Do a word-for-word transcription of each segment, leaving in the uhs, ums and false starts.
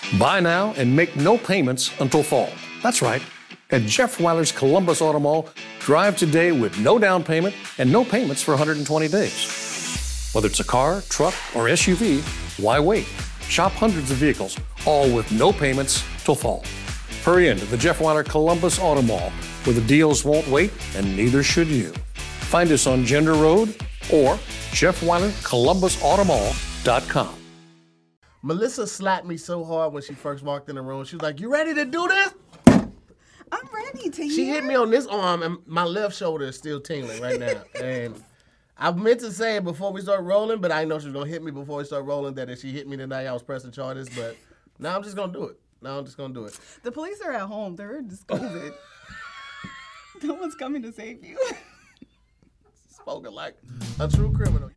Buy now and make no payments until fall. That's right. At Jeff Weiler's Columbus Auto Mall, drive today with no down payment and no payments for one hundred twenty days. Whether it's a car, truck, or S U V, why wait? Shop hundreds of vehicles, all with no payments till fall. Hurry into the Jeff Weiler Columbus Auto Mall, where the deals won't wait and neither should you. Find us on Gender Road or Jeff Weiler Columbus Auto Mall dot com. Melissa slapped me so hard when she first walked in the room. She was like, "You ready to do this?" I'm ready to. She hear. hit me on this arm, and my left shoulder is still tingling right now. And I meant to say it before we start rolling, but I didn't know she was gonna hit me before we start rolling. That if she hit me tonight, I was pressing charges. But now I'm just gonna do it. Now I'm just gonna do it. The police are at home. They're just COVID. No one's coming to save you. Spoken like a true criminal.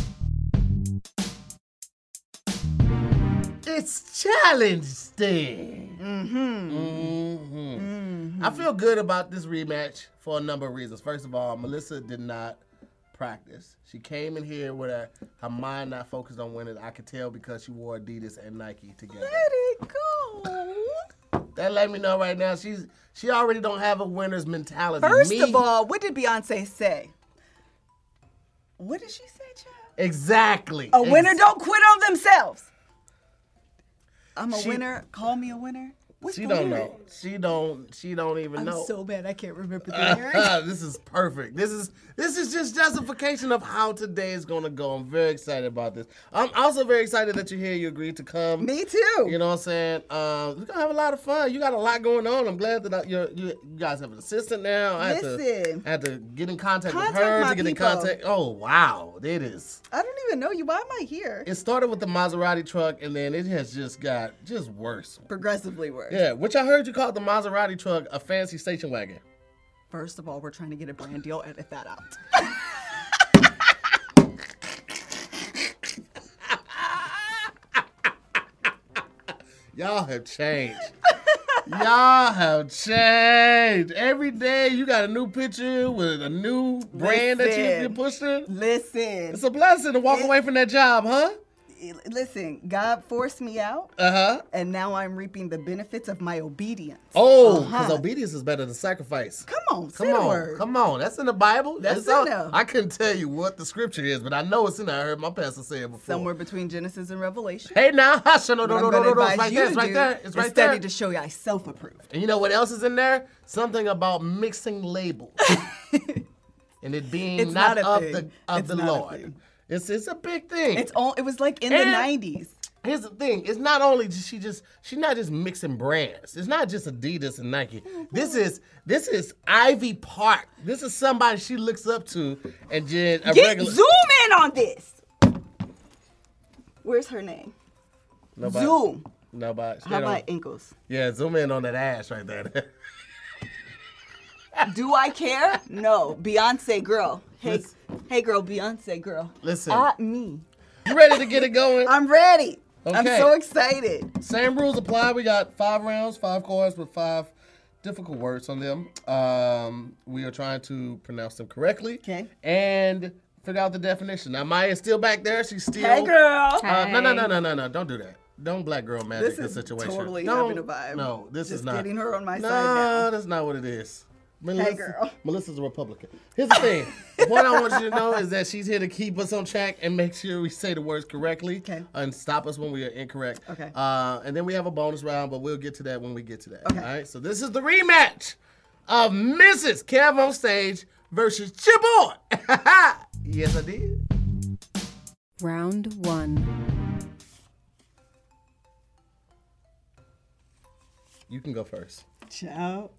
It's challenge day. Mm-hmm. Mm-hmm. Mm-hmm. I feel good about this rematch for a number of reasons. First of all, Melissa did not practice. She came in here with her, her mind not focused on winning. I could tell because she wore Adidas and Nike together. Let it go. That let me know right now she's she already don't have a winner's mentality. First me, of all, what did Beyonce say? What did she say, child? Exactly. A winner Ex- don't quit on themselves. I'm a She- winner. Call me a winner. Which She one don't is know. it? She don't. She don't even I'm know. so bad I can't remember the lyrics. This is perfect. This is this is just justification of how today is gonna go. I'm very excited about this. I'm also very excited that you're here. You agreed to come. Me too. You know what I'm saying? Um, we're gonna have a lot of fun. You got a lot going on. I'm glad that I, you're, you you guys have an assistant now. I had to Listen. I had to get in contact, Contact with her my to get people. in contact. Oh wow, it is. I don't even know you. Why am I here? It started with the Maserati truck, and then it has just got just worse. Progressively worse. Yeah, which I heard you called the Maserati truck a fancy station wagon. First of all, we're trying to get a brand deal. Edit that out. Y'all have changed. Y'all have changed. Every day you got a new picture with a new brand that you, Listen. you pushed in. Listen. It's a blessing to walk It- away from that job, huh? Listen, God forced me out, Uh-huh. and now I'm reaping the benefits of my obedience. Oh, because Uh-huh. obedience is better than sacrifice. Come on, say Come the on, word. come on. That's in the Bible. That's It's in all- there. I couldn't tell you what the scripture is, but I know it's in there. I heard my pastor say it before. Somewhere between Genesis and Revelation. Hey now, hush, no, no, What no, I'm no, gonna no, no, advise it's right you there, it's to right do there, it's is right study there. to show you I self-approved. And you know what else is in there? Something about mixing labels. And it being It's not, not a of thing. the of It's the not a Lord. thing. It's it's a big thing. It's all. It was like in the And- nineties. Here's the thing: it's not only just, she just she's not just mixing brands. It's not just Adidas and Nike. This is this is Ivy Park. This is somebody she looks up to, and just a Get regular. zoom in on this. Where's her name? Nobody, Zoom. Nobody. How they about don't- ankles? Yeah, zoom in on that ass right there. Do I care? No. Beyonce girl. Hey, Listen. hey girl, Beyonce girl. Listen. At me. You ready to get it going? I'm ready. I'm Okay. so excited. Same rules apply. We got five rounds, five cards with five difficult words on them. Um, we are trying to pronounce them correctly. Okay. And figure out the definition. Now, Maya's still back there. She's still. Hey girl. Uh, no, no, no, no, no, no. Don't do that. Don't black girl magic This this, is situation. totally Don't, having a vibe. No, this Just is not. getting her on my no, side now. that's not what it is. Melissa, girl. Melissa's a Republican. Here's the thing. What I want you to know is that she's here to keep us on track and make sure we say the words correctly. Okay. And stop us when we are incorrect. Okay. Uh, and then we have a bonus round, but we'll get to that when we get to that. Okay. All right. So this is the rematch of Missus Kev on stage versus Chip Boy. Yes, I did. Round one. You can go first. Ciao.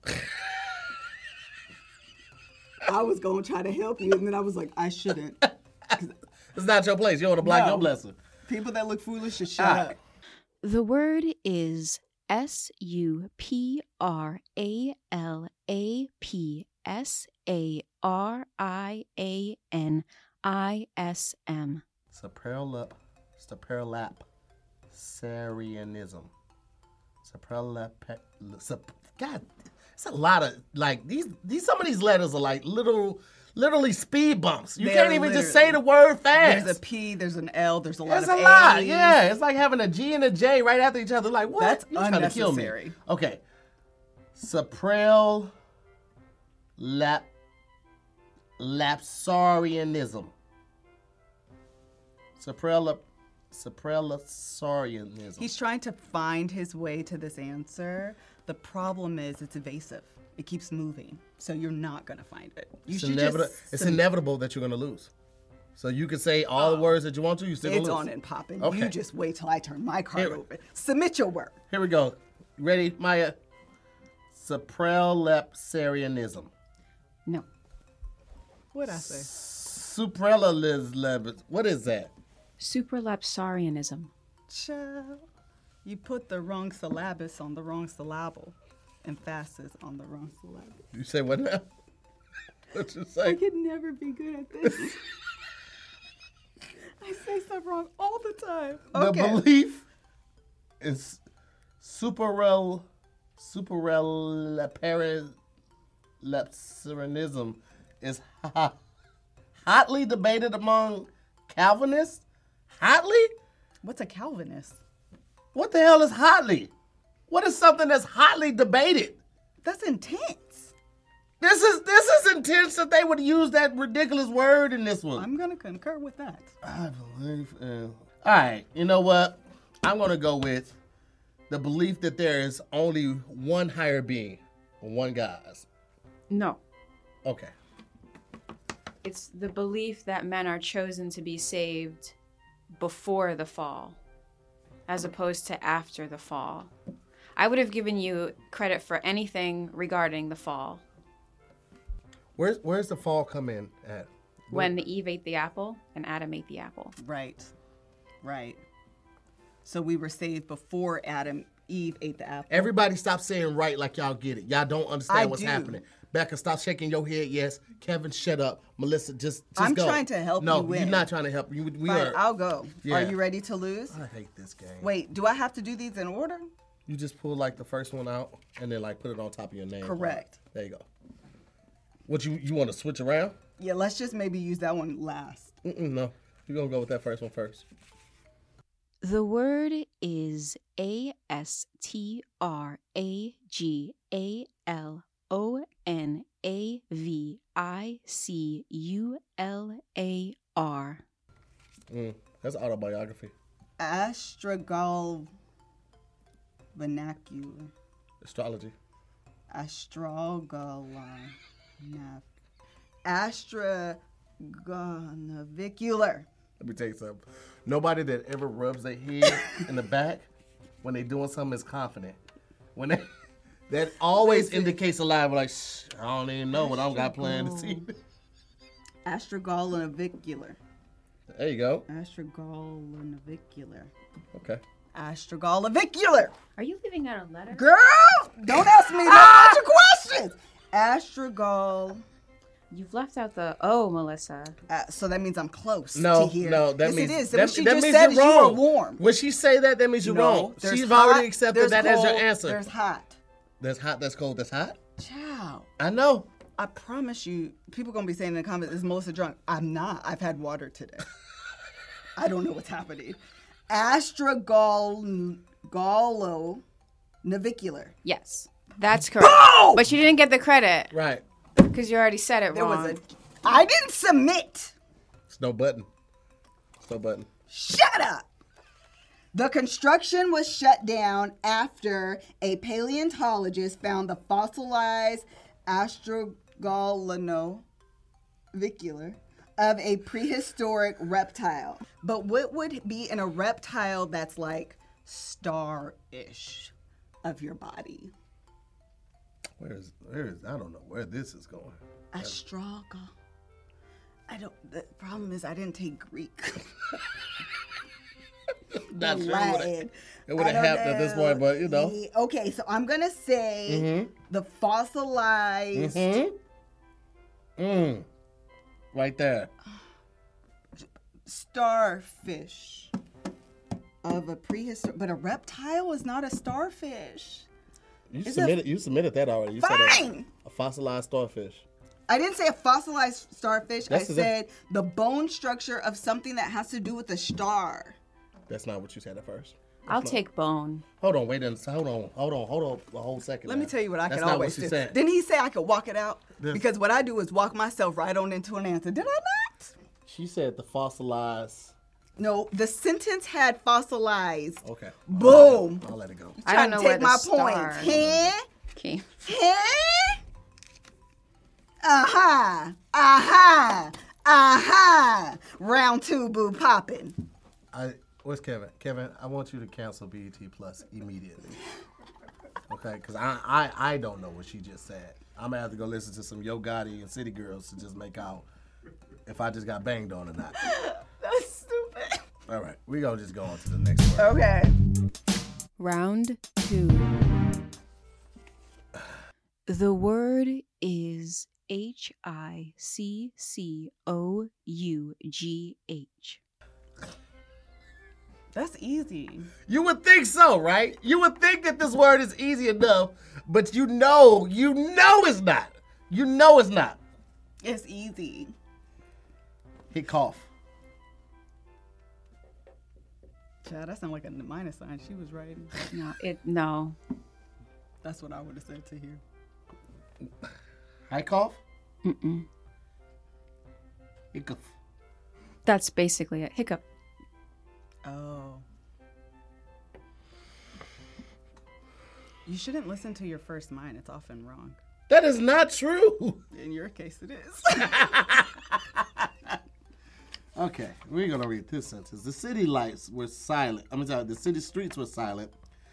I was gonna try to help you, and then I was like, I shouldn't. It's not your place. You don't want to block No. your blessing. People that look foolish should shut Ah. up. The word is S U P R A L A P S A R I A N I S M. Superlap. Superlap. Sarianism. Superlap. Sup, God, it's a lot of like these. These some of these letters are like little, literally speed bumps. You They're can't even just literally- say the word fast. There's a P, there's an L, there's a lot It's of a lot. A's. Yeah, it's like having a G and a J right after each other. Like what? That's You're trying to kill me. unnecessary. Okay. Suprel lap lapsarianism. Suprel Suprelapsarianism. He's trying to find his way to this answer. The problem is it's evasive. It keeps moving, so you're not gonna find it. You It's, should inevitable, just it's sub- inevitable that you're going to lose. So you can say all the words that you want to, you still It's lose. on and popping. Okay. You just wait till I turn my card Here- over. Submit your word. Here we go. Ready, Maya? Suprelapsarianism. No. What'd I say? Suprelapsarianism. What is that? Supralapsarianism. Child, you put the wrong syllabus on the wrong syllable. Emphasis on the wrong syllable. You say what now? What you I say? could never be good at this. I say stuff wrong all the time. The Okay. belief is superrel superrelapsarianism is ha- hotly debated among Calvinists. Hotly? What's a Calvinist? What the hell is hotly? What is something that's hotly debated? That's intense. This is this is intense that they would use that ridiculous word in this one. I'm gonna concur with that. I believe. Uh, all right, you know what? I'm gonna go with the belief that there is only one higher being, one God. No. Okay. It's the belief that men are chosen to be saved before the fall, as opposed to after the fall. I would have given you credit for anything regarding the fall. Where's Where's the fall come in at? When Eve ate the apple and Adam ate the apple. Right. Right. So we were saved before Adam, Eve ate the apple. Everybody stop saying right like y'all get it. Y'all don't understand I what's do. happening. Becca, stop shaking your head. Yes. Kevin, shut up. Melissa, just, just I'm go. trying to help no, you win. you're not trying to help. You, we Fine, are. I'll go. Yeah. Are you ready to lose? I hate this game. Wait, do I have to do these in order? You just pull like the first one out and then like put it on top of your name. Correct. There you go. What you you want to switch around? Yeah, let's just maybe use that one last. Mm-mm, no, you're gonna go with that first one first. The word is A S T R A G A L O N A V I C U L A R. Mm, that's autobiography. Astragal vernacular. Astrology. Astrogala. Astraganavicular. Let me tell you something. Nobody that ever rubs their head in the back when they doing something is confident. When they, that always indicates a lie. Like, shh, I don't even know what I'm got planned this evening. Astraganavicular. There you go. Astraganavicular. Okay. Astragalavicular. Are you leaving out a letter? Girl, don't ask me that bunch of questions. Astragal. You've left out the O, Melissa. Uh, so that means I'm close No, to here. no, that yes, means it is. that, what she that just means said is you're you were wrong. warm. When she say that, that means you're No, wrong. there's She's hot, already accepted there's that as your cold, answer. There's hot. There's hot. That's cold. That's hot. Ciao. I know. I promise you, people gonna be saying in the comments, "Is Melissa drunk?" I'm not. I've had water today. I don't know what's happening. Astragalo navicular. Yes, that's correct. Boom! But you didn't get the credit Right. because you already said it There wrong. was a. I didn't submit. It's no button. It's no button. Shut up. The construction was shut down after a paleontologist found the fossilized astrogalonavicular of a prehistoric reptile. But what would be in a reptile that's like star-ish of your body? Where is? Where is? I don't know where this is going. Astrogal. I don't. The problem is I didn't take Greek. Not sure Latin. it would I have don't happened at this know. point, but you know. Yeah, okay, so I'm gonna say Mhm. the fossilized Mm. Mm. Right there. starfish of a prehistoric, but a reptile is not a starfish. You Is it- submitted. You submitted that already. You said Fine. a, a fossilized starfish. I didn't say a fossilized starfish. That's I the- said the bone structure of something that has to do with a star. That's not what you said at first. I'll take bone. Hold on, wait a minute. Hold on, hold on, hold on a whole second. Let me now. tell you what I That's can not always what she do. said. Didn't he say I could walk it out? This- Because what I do is walk myself right on into an answer. Did I not? She said the fossilized. No, the sentence had fossilized. Okay. Boom. I'll let it go. I Trying don't know to where take the my star. point. Huh? Okay. Huh? Uh-huh. Uh-huh. Uh-huh. Round two, boo popping. I where's Kevin? Kevin, I want you to cancel B E T Plus immediately. Okay, because I, I I don't know what she just said. I'm gonna have to go listen to some Yo Gotti and City Girls to just make out if I just got banged on or not. That's stupid. All right, we gonna just go on to the next one. Okay. Round two. The word is H I C C O U G H. That's easy. You would think so, right? You would think that this word is easy enough, but you know, you know it's not. You know it's not. It's easy. He cough. Child, that sounded like a minus sign she was writing. No, it no. That's what I would have said to hear. Hi cough. Mm-mm. Hiccup. That's basically it. Hiccup. Oh. You shouldn't listen to your first mind. It's often wrong. That is not true. In your case, it is. Okay, we're gonna read this sentence. The city lights were silent. I'm sorry, the city streets were silent,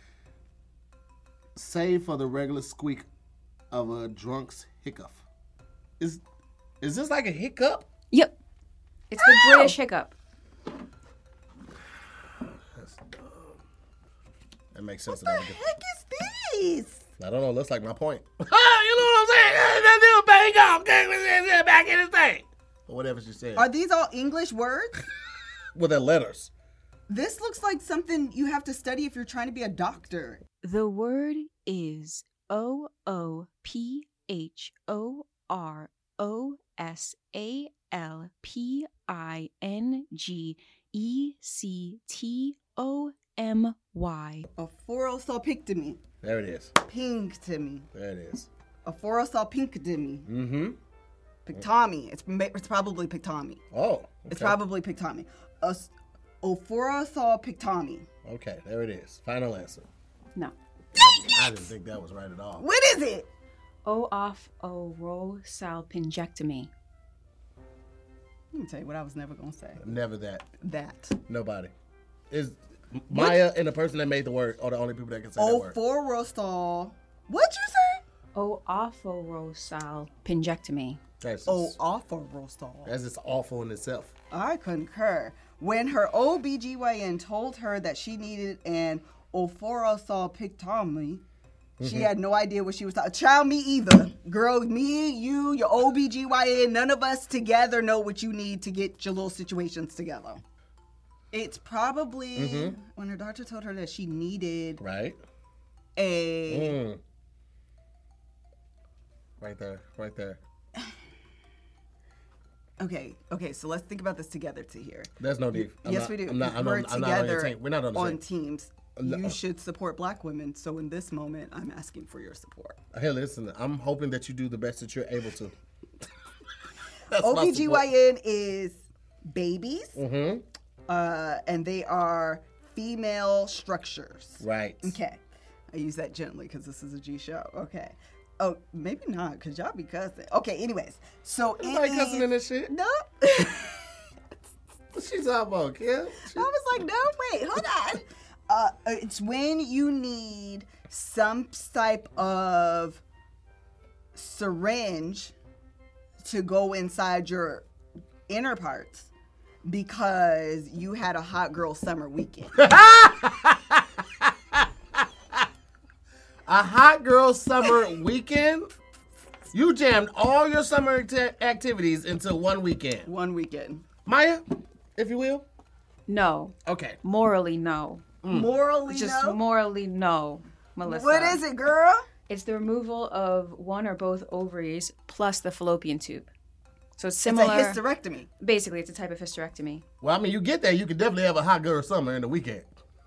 save for the regular squeak of a drunk's hiccup. Is is this like a hiccup? Yep. It's the British hiccup. That's dumb. That makes sense. What the in every- heck is this? I don't know. Looks like my point. you know what I'm saying? That dude bang off, okay, back in his thing. Or whatever she said. Are these all English words? With their letters. This looks like something you have to study if you're trying to be a doctor. The word is O O P H O R O S A L P I N G E C T O M Y. Aphorosalpictomy. There it is. Pinctomy. There it is. Aphorosalpictomy. Mm-hmm. Pictomy. It's ma- it's probably pictomy. Oh. Okay. It's probably pictomy. As- Aphorosalpictomy. Okay, there it is. Final answer. No. I didn't think that was right at all. What is it? O off O ro salpingectomy. Let me tell you what I was never gonna say. Never that. That. Nobody. Is Maya and the person that made the word are the only people that can say that word. Ophorisol. What'd you say? O ophosalpingectomy. That's just, Oh, ophorisol. that's just awful in itself. I concur. When her O B G Y N told her that she needed an ophorosalpictomy, she had no idea what she was talking. Child, me either. Girl, me, you, your O B G Y N, none of us together know what you need to get your little situations together. It's probably Mm-hmm. when her doctor told her that she needed Right? a... Mm. Right there. Right there. Okay, okay, so let's think about this together to here. There's no need. I'm yes, not, we do. I'm not, If I'm we're not, I'm not on your together team. We're not on the on same. teams. No. You should support black women. So in this moment, I'm asking for your support. Hey, listen, I'm hoping that you do the best that you're able to. That's my O B G Y support. N is babies, Mm-hmm. uh, and they are female structures. Right. Okay. I use that gently because this is a G show. Okay. Oh, maybe not because y'all be cussing. Okay, anyways. So Nobody it cussing is- in this shit. No. What she talking about, kid? I was like, no, wait, hold on. Uh, it's when you need some type of syringe to go inside your inner parts because you had a hot girl summer weekend. A hot girl summer weekend? You jammed all your summer act- activities into one weekend. One weekend. Maya, if you will. No. Okay. Morally, no. Morally, Just no? morally, no, Melissa. What is it, girl? It's the removal of one or both ovaries plus the fallopian tube. So it's It's similar. a hysterectomy. Basically, it's a type of hysterectomy. Well, I mean, you get that, you can definitely have a hot girl summer in the weekend.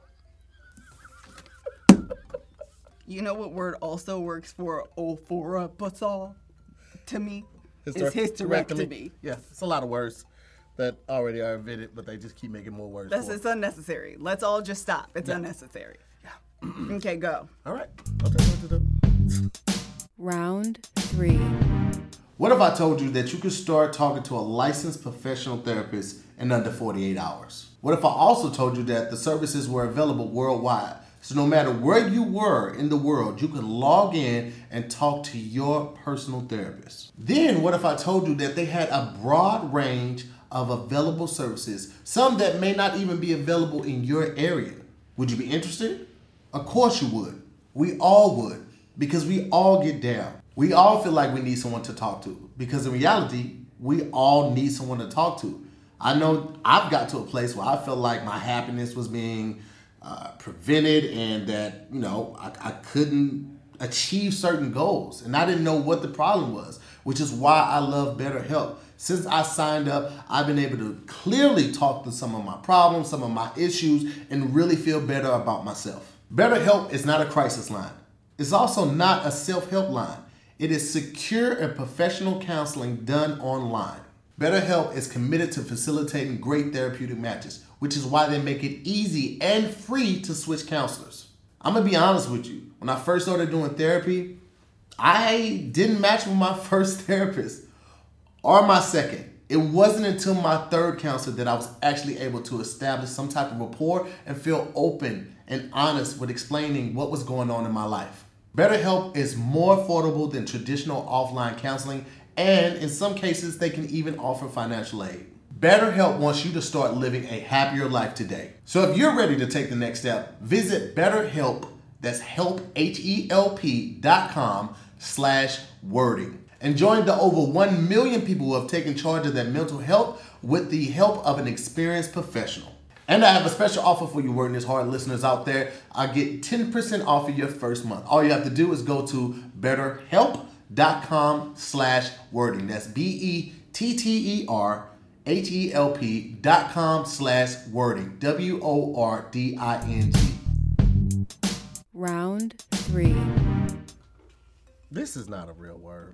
You know what word also works for ophorobasol to me? Hyster- It's hysterectomy. Yeah, it's a lot of words that already are invented, but they just keep making more words. That's for it. it's unnecessary. Let's all just stop. It's Yeah. unnecessary. Okay, go. All right. I'll tell you what to do. Round three. What if I told you that you could start talking to a licensed professional therapist in under forty-eight hours? What if I also told you that the services were available worldwide? So no matter where you were in the world, you could log in and talk to your personal therapist. Then what if I told you that they had a broad range of available services, some that may not even be available in your area? Would you be interested? Of course you would. We all would, because we all get down. We all feel like we need someone to talk to, because in reality, we all need someone to talk to. I know I've got to a place where I felt like my happiness was being uh, prevented and that, you know, I, I couldn't achieve certain goals. And I didn't know what the problem was, which is why I love BetterHelp. Since I signed up, I've been able to clearly talk to some of my problems, some of my issues, and really feel better about myself. BetterHelp is not a crisis line. It's also not a self-help line. It is secure and professional counseling done online. BetterHelp is committed to facilitating great therapeutic matches, which is why they make it easy and free to switch counselors. I'm gonna be honest with you. When I first started doing therapy, I didn't match with my first therapist or my second. It wasn't until my third counselor that I was actually able to establish some type of rapport and feel open and honest with explaining what was going on in my life. BetterHelp is more affordable than traditional offline counseling, and in some cases, they can even offer financial aid. BetterHelp wants you to start living a happier life today. So if you're ready to take the next step, visit BetterHelp, that's help, H E L P dot com slash wording. And join the over one million people who have taken charge of their mental health with the help of an experienced professional. And I have a special offer for you Wording Is Hard listeners out there. I get ten percent off of your first month. All you have to do is go to betterhelp.com slash wording. That's B-E-T-T-E-R-H-E-L-P dot com slash wording. W O R D I N G. Round three. This is not a real word.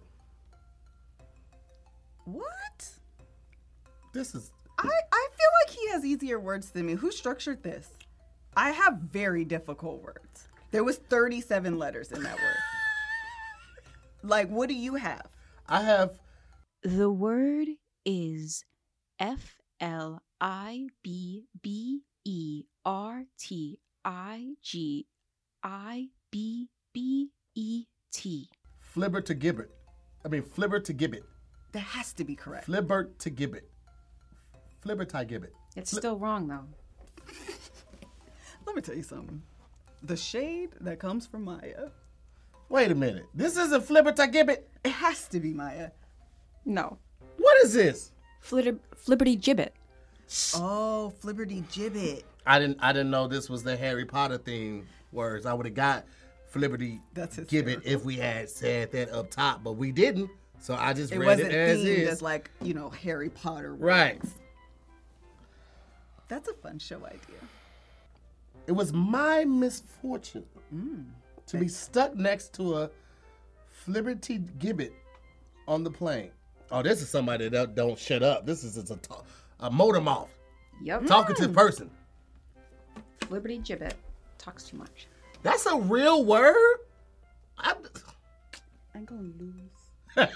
What? This is... I, I feel like he has easier words than me. Who structured this? I have very difficult words. There was thirty-seven letters in that word. Like, what do you have? I have... The word is F L I B B E R T I G I B B E T. Flibber to gibbet. I mean, flibber to gibbet. That has to be correct. Flibbert to gibbet. Flibber to gibbet. It's still wrong, though. Let me tell you something. The shade that comes from Maya, Wait a minute. This isn't flibber to gibbet. it has to be Maya. No. What is this? Flitter, flibberty gibbet. Oh, Flibberty Gibbet. I didn't I didn't know this was the Harry Potter theme words. I would have got flibberty That's gibbet hysterical. if we had said that up top, but we didn't. So I just It read wasn't it as themed is. as like, you know, Harry Potter words. Right. That's a fun show idea. It was my misfortune to be stuck next to a flibberty gibbet on the plane. Oh, this is somebody that don't shut up. This is just a, ta- a motor mouth Yep. talkative person. Flibberty gibbet. Talks too much. That's a real word? I, I'm gonna lose.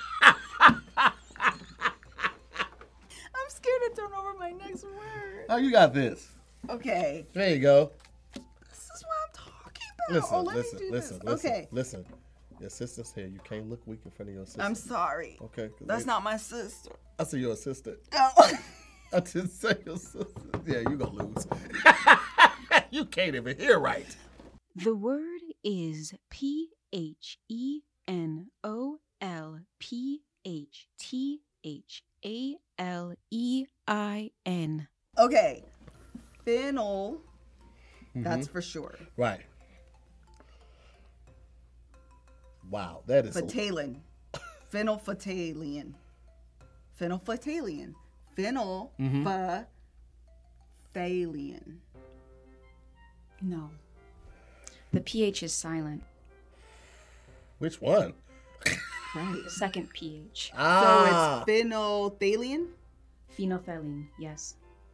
I'm scared to turn over my next word. oh, you got this. Okay, There you go. this is what I'm talking about. Listen, oh, let listen, me do listen, this. listen, Okay, listen. Your sister's here. You can't look weak in front of your sister. I'm sorry. Okay. 'cause That's they- not my sister. I said your assistant. Oh. I didn't say your sister. Yeah, you gonna lose. You can't even hear right. The word is P H E N O L P H T H A L E I N. Okay, Fennel. That's for sure. Right. Wow, that is. A... Phthalate. Phenylphthalein. Phenylphthalein. Phenylphthalein. No. The pH is silent. Which one? Right. The second pH. Ah. So it's phenolphthalein? Phenolphthalein, yes.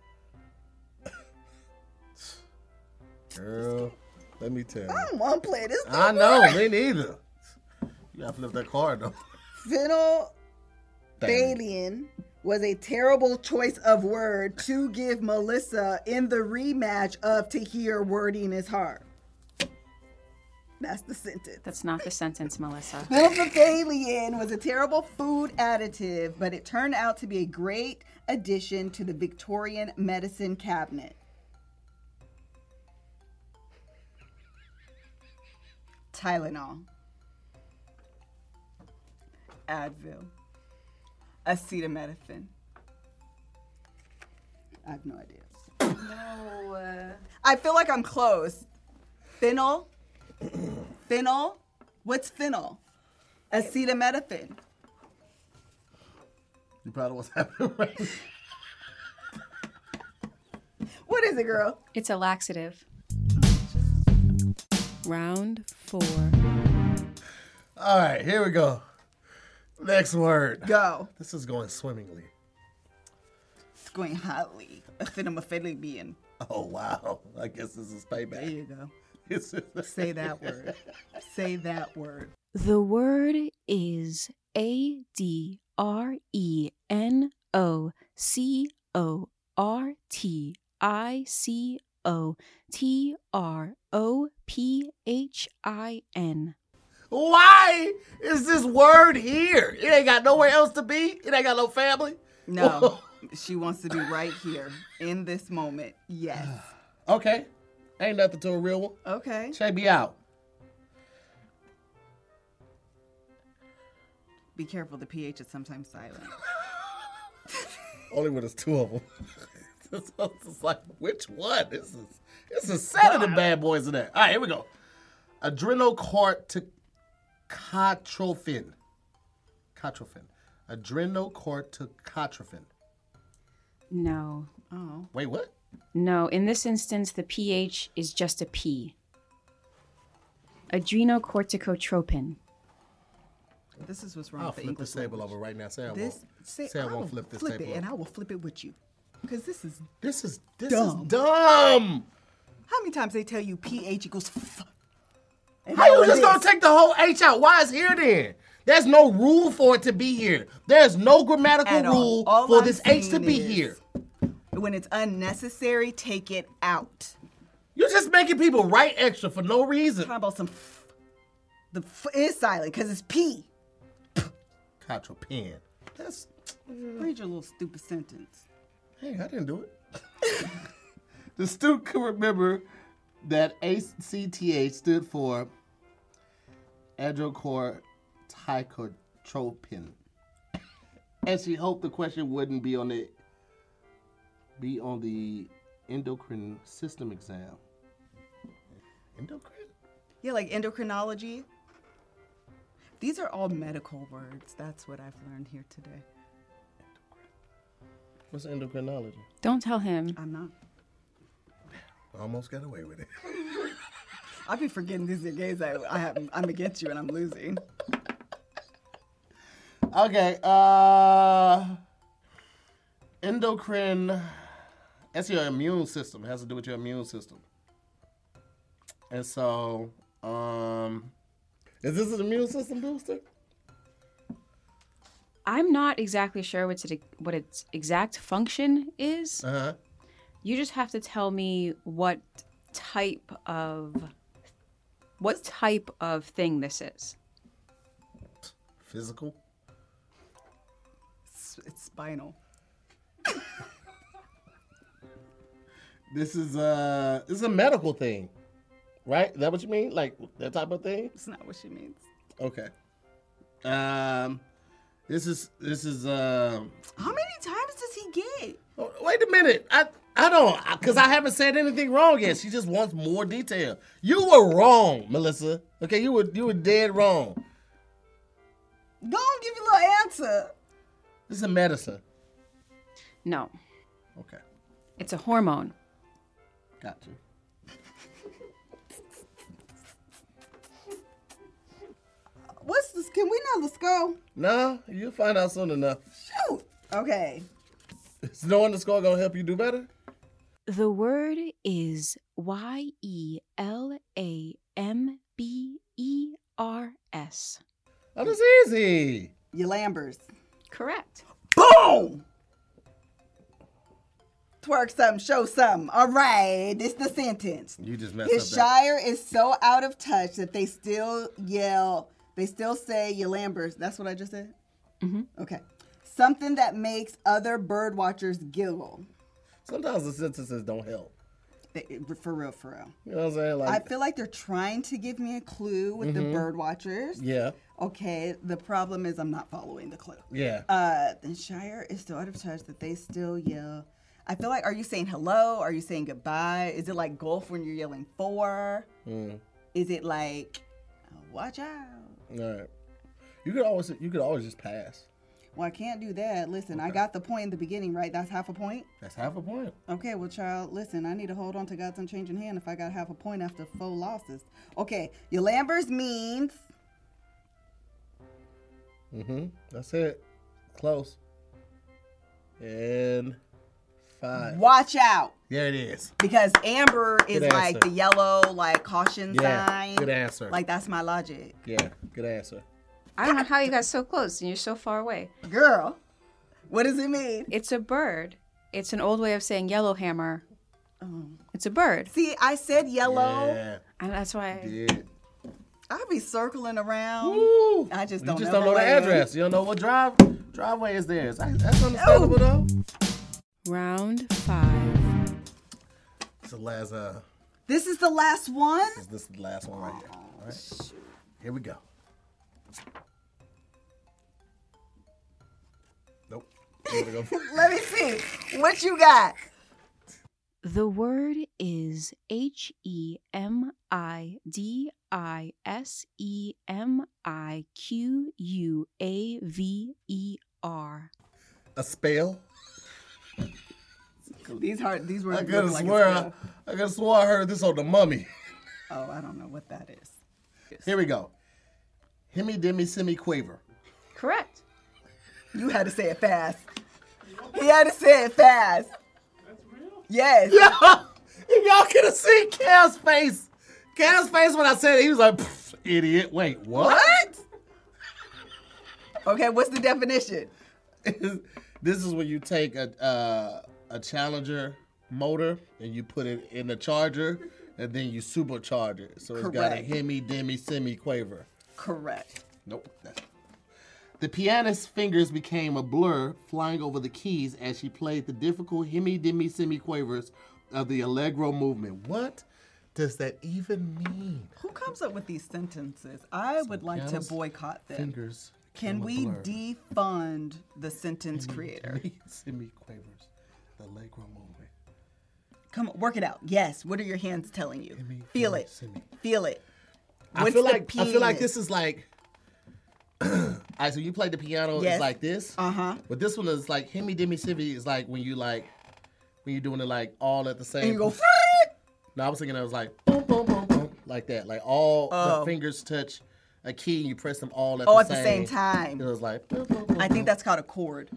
Girl, let me tell you. I don't want to play this. I know, me neither. You gotta flip that card though. Phenolphthalein was a terrible choice of word to give Melissa in the rematch of Tahir wording is hard. That's the sentence. That's not the sentence, Melissa. Phenolphthalein was a terrible food additive, but it turned out to be a great addition to the Victorian medicine cabinet. Tylenol. Advil. Acetaminophen. I have no idea. No. Uh... I feel like I'm close. Phenol. Phenol. What's phenol? Acetaminophen. You probably what's happening right now. What is it, girl? It's a laxative. Round four. All right, here we go. Next word. Go. This is going swimmingly. It's going hotly. Acetaminophen. Oh, wow. I guess this is payback. There you go. Say that word. Say that word. The word is A D R E N O C O R T I C O T R O P H I N. Why is this word here? It ain't got nowhere else to be. It ain't got no family. No, she wants to be right here in this moment. Yes. Okay. Ain't nothing to a real one. Okay. Check me out. Be careful. The pH is sometimes silent. Only when there's two of them. It's just like, which one? This is this is set of the bad boys in there. All right, here we go. Adrenocorticotropium. Cotrophine. Adrenocorticotropium. No. Oh. Wait, what? No, in this instance, the pH is just a P. Adrenocorticotropin. This is what's wrong I'll with the flip English this table language. over right now. Say I This, won't. say, Say I I won't will flip this flip table it, and over. I will flip it with you. Because this is This is this Dumb. is dumb. how many times they tell you pH equals f. And How now you just this. gonna take the whole H out? Why is here then? There's no rule for it to be here. There's no grammatical At all. rule All for I'm this H to saying be is, here. When it's unnecessary, take it out. You're just making people write extra for no reason. Talking about some f. The f is silent because it's P. Cotropium. That's Read your little stupid sentence. hey, I didn't do it. The student could remember that A C T H stood for adrenocorticotropin, and she hoped the question wouldn't be on the be on the endocrine system exam. Endocrine? Yeah, like endocrinology. These are all medical words. That's what I've learned here today. What's endocrinology? Don't tell him. I'm not. Almost got away with it. I be forgetting these are games I, I have, I'm against you and I'm losing. Okay, uh, endocrine, that's your immune system. It has to do with your immune system. And so, um, is this an immune system booster? I'm not exactly sure what's it, what its exact function is. Uh-huh. You just have to tell me what type of what type of thing this is. Physical? It's, it's spinal. This is, uh, this is a medical thing, right? Is that what you mean? Like, that type of thing? It's not what she means. Okay. Um, this is, this is, um... How many times does he get? Oh, wait a minute. I I don't, because I haven't said anything wrong yet. She just wants more detail. You were wrong, Melissa. Okay, you were you were dead wrong. Go on, give your little answer. This is a medicine. No, Okay. it's a hormone. Got you. What's this? Can we know the score? No, you'll find out soon enough. Shoot. Okay. Is knowing the score gonna help you do better? The word is Y E L A M B E R S. Oh, that's easy. Your Lambers. Correct. Boom! Twerk something, show something. All right, this the sentence. You just messed His up that. Shire is so out of touch that they still yell, they still say your Lambers. That's what I just said? Mm-hmm. Okay. Something that makes other bird watchers giggle. Sometimes the sentences don't help. They- For real, for real. You know what I'm saying? I Like, feel like they're trying to give me a clue with the bird watchers. yeah, Okay, the problem is I'm not following the clue. yeah. Uh, the Shire is so out of touch that they still yell. I feel like, are you saying hello? Are you saying goodbye? Is it like golf when you're yelling four? Mm. Is it like, oh, watch out? All right. You could always you could always just pass. Well, I can't do that. Listen, I got the point in the beginning, right? That's half a point. That's half a point. Okay, well, child, listen, I need to hold on to God's unchanging hand if I got half a point after four losses. Okay, your Lambers means Mm-hmm. That's it. Close. And five. watch out. There it is. Because amber is Good like answer. the yellow, like caution Yeah. sign. Good answer. Like, that's my logic. Yeah. Good answer. I don't know how you got so close and you're so far away. Girl, what does it mean? It's a bird. It's an old way of saying yellowhammer. Oh. It's a bird. See, I said yellow. Yeah. And that's why I, Did. I'll be circling around. Woo. I just You don't just know don't know the land. address. You don't know what drive driveway is theirs. I- That's understandable though. round five. It's the last. Uh, This is the last one? this, this is the last one right here. All right. Here we go. Nope. Here we go. Let me see. What you got? The word is H E M I D I S E M I Q U A V E R. A spell. These hard. These words I look could have like a swear. spell. I, I could have swore I heard this on the Mummy. Oh, I don't know what that is. Here we go. Hemi demi semi quaver. Correct. You had to say it fast. He had to say it fast. That's real? Yes. Yeah. If y'all could have seen Cal's face. Cal's face when I said it, he was like, "Pff, idiot. Wait, what? What? Okay, what's the definition? This is when you take a uh, a Challenger motor and you put it in the charger and then you supercharge it. So it's got a Correct. hemi, demi, semi quaver. Correct. Nope. That's... The pianist's fingers became a blur flying over the keys as she played the difficult hemi, demi, semi quavers of the Allegro movement. What does that even mean? Who comes up with these sentences? I would like to pianist boycott them. Fingers. Can we defund the sentence creator? Semi quavers, the Allegro movement. Come on, work it out. Yes. What are your hands telling you? Hemi, Feel demi, it. semi. Feel it. I What's feel the like I feel like pianist? this is like. All right, so you play the piano, Yes. it's like this. Uh huh. But this one is like hemi, demi, semi is like when you like when you're doing it like all at the same. And you go. No, I was thinking it was like boom, boom, boom, boom, like that. Like all Oh. the fingers touch a key and you press them all at Oh, the at same. the same time. It was like. Boom, boom, boom, I think boom. that's called a chord.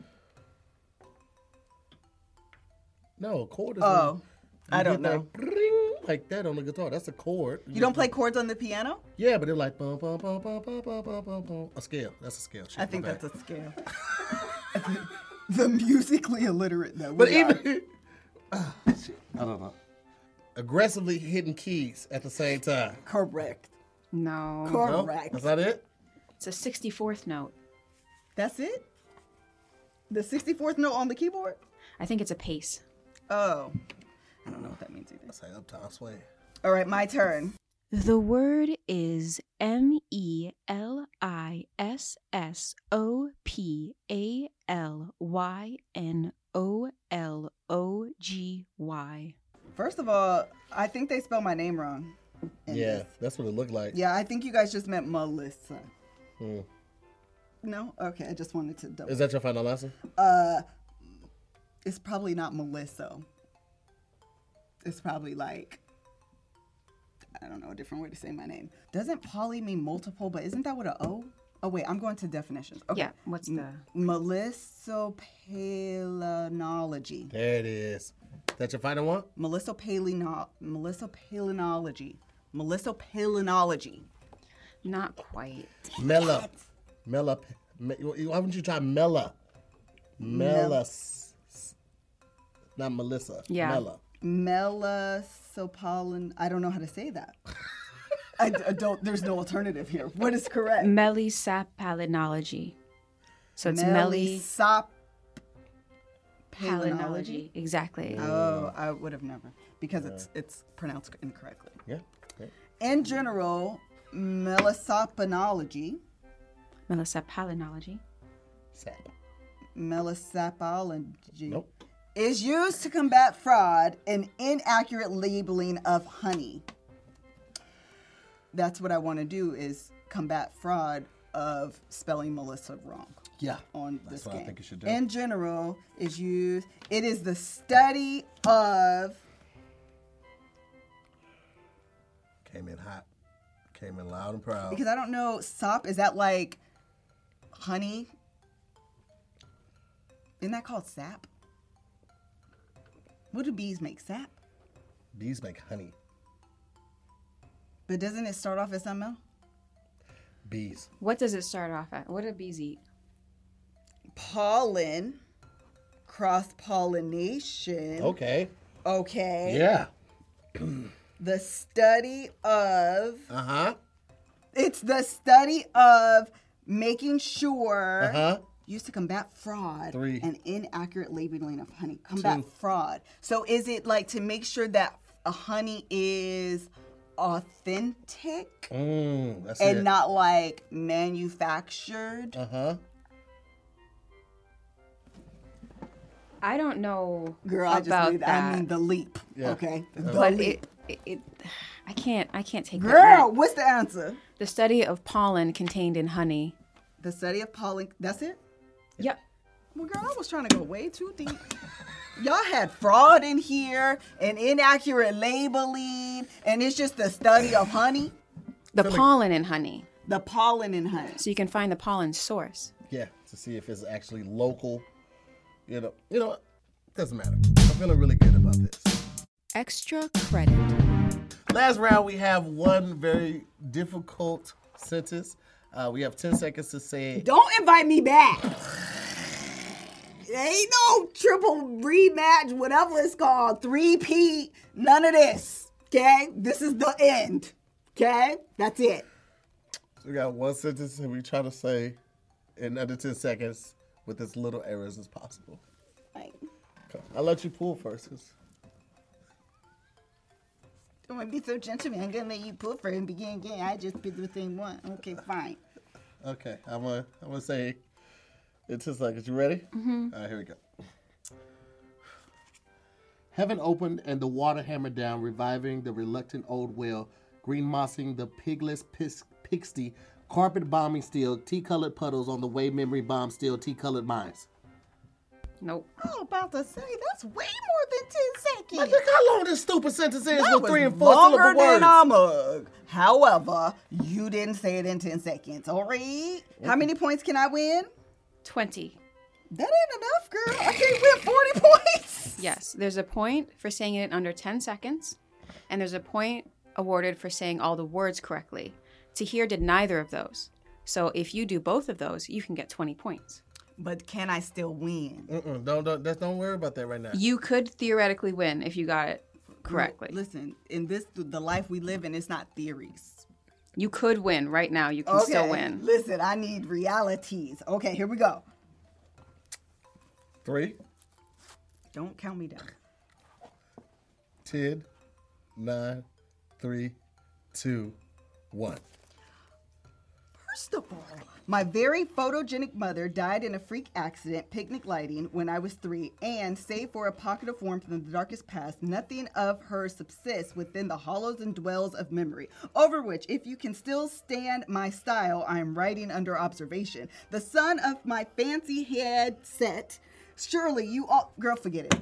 No, a chord is. Oh, when I you don't hit know. that ring like that on the guitar. That's a chord. You don't play chords on the piano? Yeah, but they're like boom, boom, boom, boom, boom, boom, boom, boom, boom. A scale. That's a scale. Shit, I think my bad. that's a scale. The musically illiterate, though. But we are. even. Ah, shit, I don't know. Aggressively hitting keys at the same time. Correct. No. No? Correct. That's not it? It's a sixty-fourth note. That's it? The sixty-fourth note on the keyboard? I think it's a pace. Oh. I don't know what that means either. That's like uptown sway. All right, my turn. The word is M E L I S S O P A L Y N O L O G Y. First of all, I think they spelled my name wrong. in Yeah, this. that's what it looked like. Yeah, I think you guys just meant Melissa. Hmm. No? Okay, I just wanted to double. Is that your final answer? Uh, it's probably not Melissa. It's probably like, I don't know, a different way to say my name. Doesn't poly mean multiple, but isn't that with an O? Oh, wait, I'm going to definitions. Okay. Yeah, what's the... Melissopalenology. There it is. Is that your final one? Melissopaleno- Melissopalenology. Melissopalenology. Not quite. Mela. Mela. Me, why wouldn't you try Mela? Mela. Not Melissa. Yeah. Mela. Melisopolin. I don't know how to say that. I, I don't. There's no alternative here. What is correct? Melisopalenology. So it's meli Melisop. palenology. Exactly. Oh, I would have never because it's it's pronounced incorrectly. Yeah. yeah. In general, melisoponology, Melisopalenology. Sap. melisopology, Nope. is used to combat fraud and inaccurate labeling of honey. That's what I want to do is combat fraud of spelling Melissa wrong. Yeah. On That's this what game. I think you should do. In general, is used. It is the study of. Came in hot. Came in loud and proud. Because I don't know, sop, is that like honey? Isn't that called sap? What do bees make? Sap? Bees make honey. But doesn't it start off as something else? Bees. What does it start off at? What do bees eat? Pollen, cross-pollination. Okay. Okay. Yeah. The study of, Uh-huh. it's the study of making sure, Uh-huh. used to combat fraud Three. and inaccurate labeling of honey. Combat Two. fraud. So is it like to make sure that a honey is authentic Mm, that's and it. not like manufactured? Uh-huh. I don't know Girl, I just about made, that. I mean the leap. Yeah. Okay. The but leap. it, it, it, I can't, I can't take that. Girl, leap. what's the answer? The study of pollen contained in honey. The study of pollen. That's it? Yep. Well, girl, I was trying to go way too deep. Y'all had fraud in here and inaccurate labeling, and it's just the study of honey, The pollen in honey. the pollen in honey. So you can find the pollen source. Yeah, to see if it's actually local. You know, you know what? Doesn't matter. I'm feeling really good about this. Extra credit. Last round, we have one very difficult sentence. Uh, we have ten seconds to say it. Don't invite me back. Ain't no triple rematch, whatever it's called, three-peat, none of this. Okay? This is the end. Okay? That's it. We got one sentence and we try to say in under ten seconds with as little errors as possible. Like, Okay. I'll let you pull first. 'Cause don't want to be so gentleman. I'm gonna let you pull first and begin again. I just picked the same one. Okay, fine. Okay, I'm gonna I'm gonna say in ten seconds. You ready? Mm-hmm. All right, here we go. Heaven opened and the water hammered down, reviving the reluctant old well, green mossing the pigless pis- pixie, carpet bombing still, tea-colored puddles on the way memory bomb still, tea-colored minds. Nope. I was about to say, that's way more than ten seconds. Like, look how long this stupid sentence is That with was three and four longer syllable words. than a mug. However, you didn't say it in ten seconds. All right. How many points can I win? twenty. That ain't enough, girl. I can't win forty points. Yes. There's a point for saying it in under ten seconds, and there's a point awarded for saying all the words correctly. Tahir did neither of those. So if you do both of those, you can get twenty points. But can I still win? Mm-mm, don't don't that's, don't worry about that right now. You could theoretically win if you got it correctly. Listen, in this the life we live in, it's not theories. You could win right now. You can Okay. still win. Listen, I need realities. Okay, here we go. Three, Don't count me down. ten, nine, three, two, one. First of all, my very photogenic mother died in a freak accident picnic lighting when I was three, and save for a pocket of warmth in the darkest past, nothing of her subsists within the hollows and dwells of memory, over which, if you can still stand my style, I am writing under observation. The son of my fancy head set, surely you all... Girl, forget it.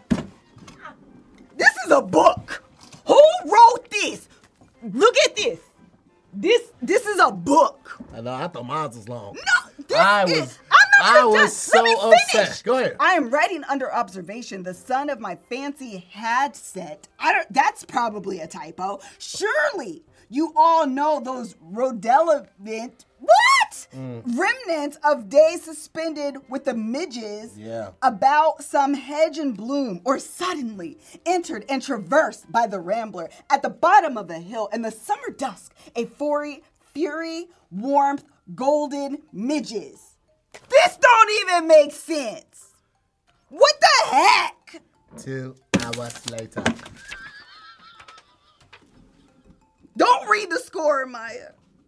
This is a book. Who wrote this? Look at this. This this is a book. I know. I thought mine was long. No, this I is, was. I'm not I even was done. so Let me upset. finish. Go ahead. I am writing under observation. The son of my fancy had set. I don't. That's probably a typo. Surely you all know those Rodelevant. What? Mm. Remnants of days suspended with the midges yeah. about some hedge in bloom, or suddenly entered and traversed by the rambler at the bottom of a hill in the summer dusk, a fury, fury, warmth, golden midges. This don't even make sense. What the heck? Two hours later. Don't read the score, Maya.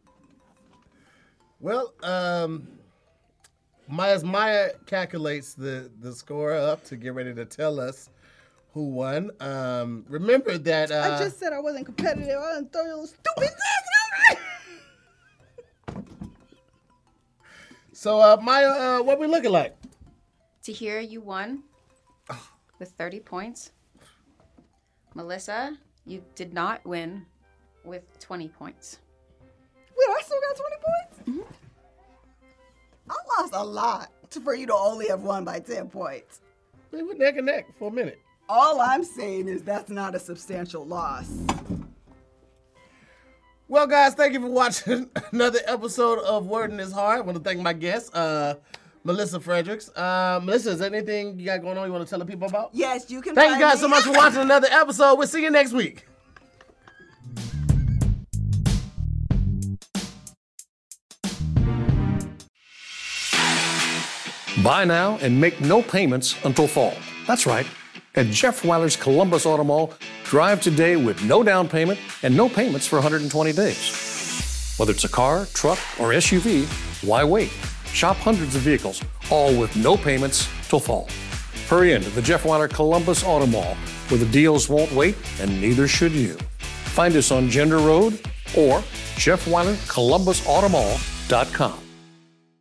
Well, um, Maya, Maya calculates the, the score up to get ready to tell us who won. Um, remember that... Uh, I just said I wasn't competitive. I didn't throw your stupid ass over. So, uh, Maya, uh, what we looking like? Tahir, you won with thirty points. Melissa, you did not win with twenty points. Wait, I still got twenty points? Mm-hmm. I lost a lot for you to only have won by ten points. We were neck and neck for a minute. All I'm saying is that's not a substantial loss. Well, guys, thank you for watching another episode of Word in His Heart. I want to thank my guest, uh, Melissa Fredericks. Uh, Melissa, is there anything you got going on you want to tell the people about? Yes, you can Thank find you guys me. so much for watching another episode. We'll see you next week. Buy now and make no payments until fall. That's right. At Jeff Weiler's Columbus Auto Mall, drive today with no down payment and no payments for one hundred twenty days. Whether it's a car, truck, or S U V, why wait? Shop hundreds of vehicles, all with no payments till fall. Hurry into the Jeff Weiler Columbus Auto Mall, where the deals won't wait and neither should you. Find us on Gender Road or Jeff Weiler Columbus Auto Mall dot com.